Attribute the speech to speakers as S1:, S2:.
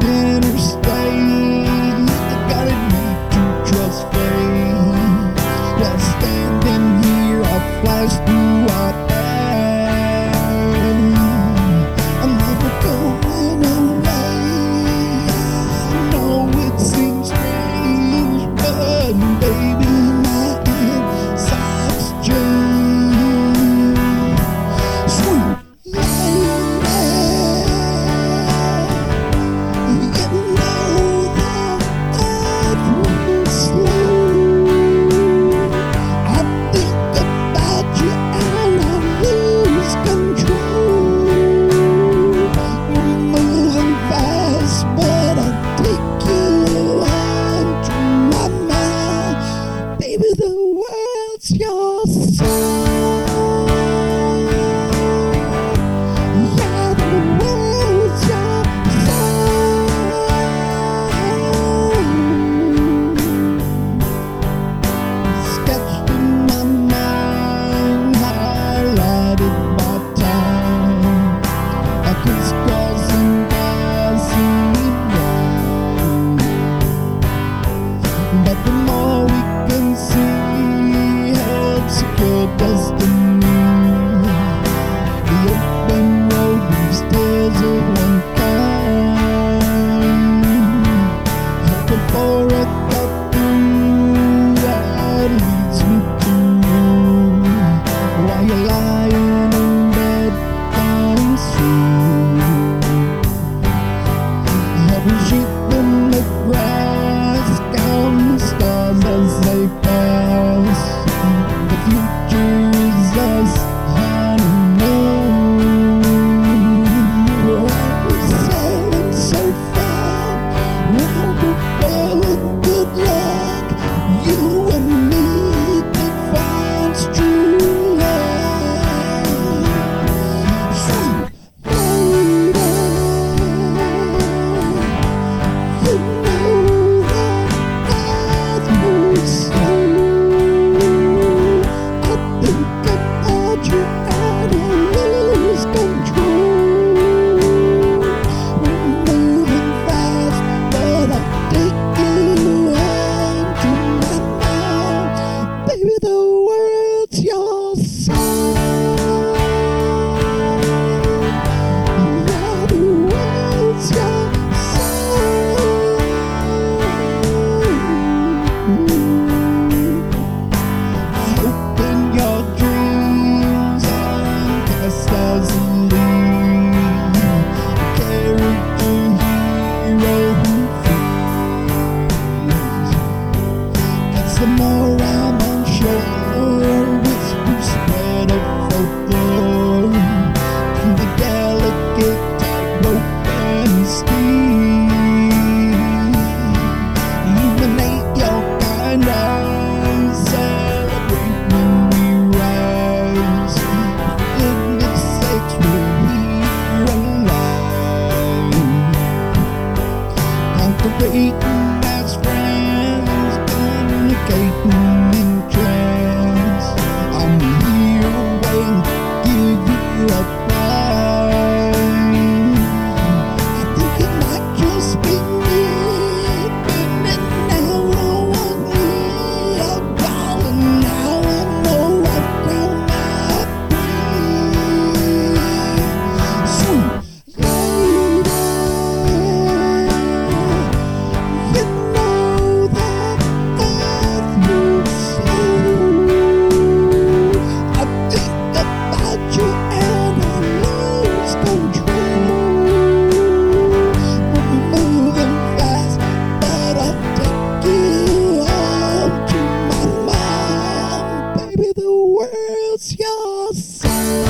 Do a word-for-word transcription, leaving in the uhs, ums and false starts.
S1: interstate. I gotta need to trust fate. While standing here, I flash through our path. I'm never going away. I know it seems strange, but baby, my insides change. Sweet your soul. Yeah, the world's your soul. Sketched in my mind, highlighted by time. I crisscross and passing down. But the more we can see, secure destiny. The open road leaves tales of one kind. Hoping for a cut through that leads me to you. While you're lying in bed, dying soon. Heaven sheep in the grass, counting the stars as they pass. The future is us, honeymoon. We're sailing so far, round the world, good luck. You and me can find true love. Sweet lady, you know that path moves slow. Think about you and I lose control. We're moving fast, but I take you into my mind. Baby, the world's your soul. Yeah, the world's your soul. Open your dreams and cast as a lead. Character hero who feels. Got some more I'm unsure. Whispers spread of folklore. Through the delicate tightrope and steel. Illuminate your kind eyes. Celebrate when we rise. For goodness sakes, we're here alive. Conquering as friends, communicating in trance. I'm here waiting to give you a prize. I think it might just be me, baby, now I want me. Oh, darling, now I know I've grown my breed. Sweet lady, you know that earth moves slow. I think about you and I lose control. We're moving fast, but I take you home to my mind. Baby, the world's your soul.